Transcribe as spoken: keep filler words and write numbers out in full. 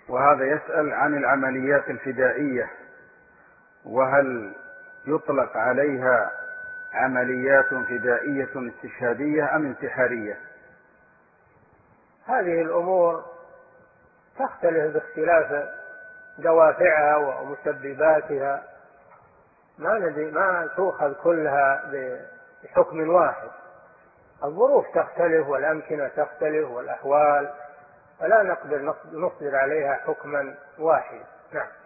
وهذا يسأل عن العمليات الفدائية، وهل يطلق عليها عمليات فدائية استشهادية أم انتحارية؟ هذه الأمور تختلف باختلاف دوافعها ومسبباتها، ما ندري، ما تؤخذ كلها بحكم واحد. الظروف تختلف والأمكنة تختلف والأحوال، فلا نقدر نصدر عليها حكما واحدا. نعم.